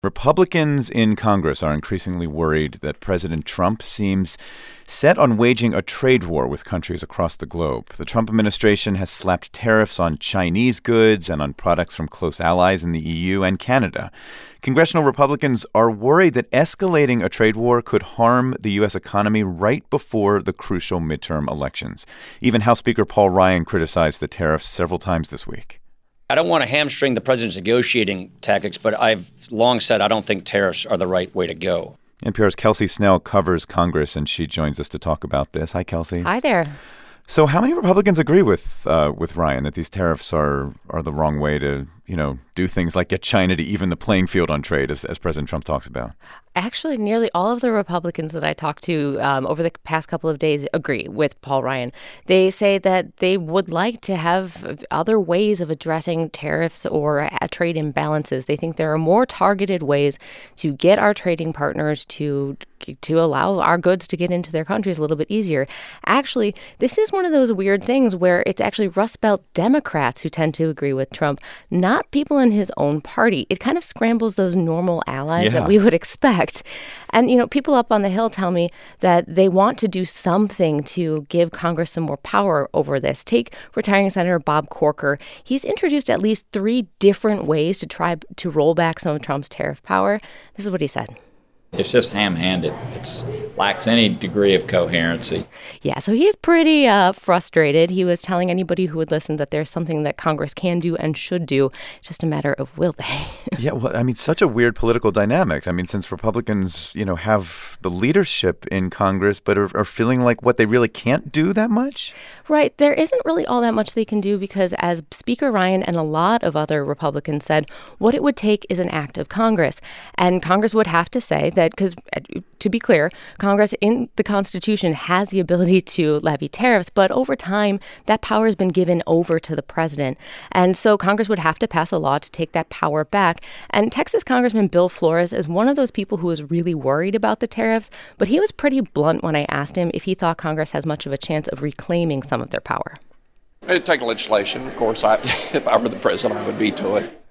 Republicans in Congress are increasingly worried that President Trump seems set on waging a trade war with countries across the globe. The Trump administration has slapped tariffs on Chinese goods and on products from close allies in the EU and Canada. Congressional Republicans are worried that escalating a trade war could harm the U.S. economy right before the crucial midterm elections. Even House Speaker Paul Ryan criticized the tariffs several times this week. I don't want to hamstring the president's negotiating tactics, but I've long said I don't think tariffs are the right way to go. NPR's Kelsey Snell covers Congress, and she joins us to talk about this. Hi, Kelsey. Hi there. So how many Republicans agree with Ryan that these tariffs are the wrong way to, do things like get China to even the playing field on trade, as President Trump talks about? Actually, nearly all of the Republicans that I talked to over the past couple of days agree with Paul Ryan. They say that they would like to have other ways of addressing tariffs or trade imbalances. They think there are more targeted ways to get our trading partners to allow our goods to get into their countries a little bit easier. Actually, this is one of those weird things where it's actually Rust Belt Democrats who tend to agree with Trump, not people in his own party. It kind of scrambles those normal allies that we would expect. And, people up on the Hill tell me that they want to do something to give Congress some more power over this. Take retiring Senator Bob Corker. He's introduced at least 3 different ways to try to roll back some of Trump's tariff power. This is what he said. It's just ham-handed. It lacks any degree of coherency. Yeah, so he's pretty frustrated. He was telling anybody who would listen that there's something that Congress can do and should do. It's just a matter of will they. Yeah, well, such a weird political dynamic. Since Republicans, have the leadership in Congress but are feeling like what they really can't do that much? Right. There isn't really all that much they can do because, as Speaker Ryan and a lot of other Republicans said, what it would take is an act of Congress. And Congress would have to say that, because to be clear, Congress in the Constitution has the ability to levy tariffs, but over time, that power has been given over to the president. And so Congress would have to pass a law to take that power back. And Texas Congressman Bill Flores is one of those people who is really worried about the tariffs, but he was pretty blunt when I asked him if he thought Congress has much of a chance of reclaiming some of their power. It'd take legislation. Of course, if I were the president, I would veto it.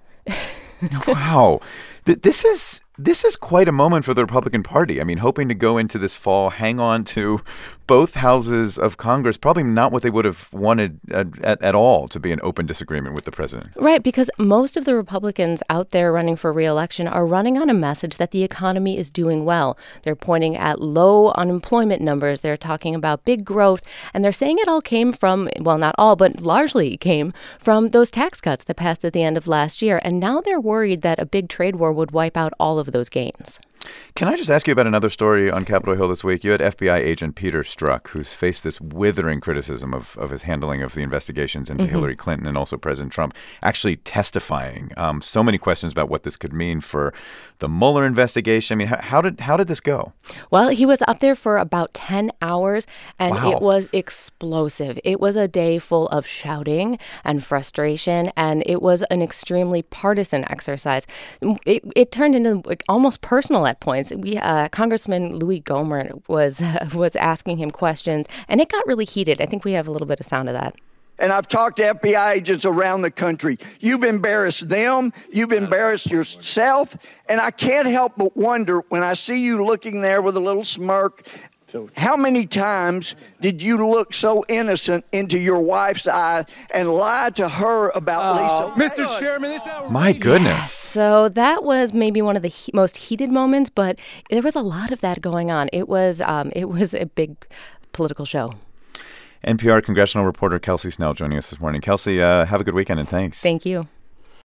Wow. This is quite a moment for the Republican Party. Hoping to go into this fall, hang on to both houses of Congress, probably not what they would have wanted at all, to be an open disagreement with the president. Right, because most of the Republicans out there running for re-election are running on a message that the economy is doing well. They're pointing at low unemployment numbers. They're talking about big growth. And they're saying it all came from, well, not all, but largely came from those tax cuts that passed at the end of last year. And now they're worried that a big trade war would wipe out all of those gains. Can I just ask you about another story on Capitol Hill this week? You had FBI agent Peter Strzok, who's faced this withering criticism of his handling of the investigations into Hillary Clinton and also President Trump, actually testifying. So many questions about what this could mean for the Mueller investigation. How did this go? Well, he was up there for about 10 hours, and Wow. It was explosive. It was a day full of shouting and frustration, and it was an extremely partisan exercise. It turned into almost personal at points. Congressman Louis Gohmert was asking him questions, and it got really heated. I think we have a little bit of sound of that. And I've talked to FBI agents around the country. You've embarrassed them. You've embarrassed yourself. And I can't help but wonder when I see you looking there with a little smirk, how many times did you look so innocent into your wife's eye and lie to her about Lisa? Mr. Chairman, this outrageous. My goodness. So that was maybe one of the most heated moments, but there was a lot of that going on. It was a big political show. NPR congressional reporter Kelsey Snell joining us this morning. Kelsey, have a good weekend and thanks. Thank you.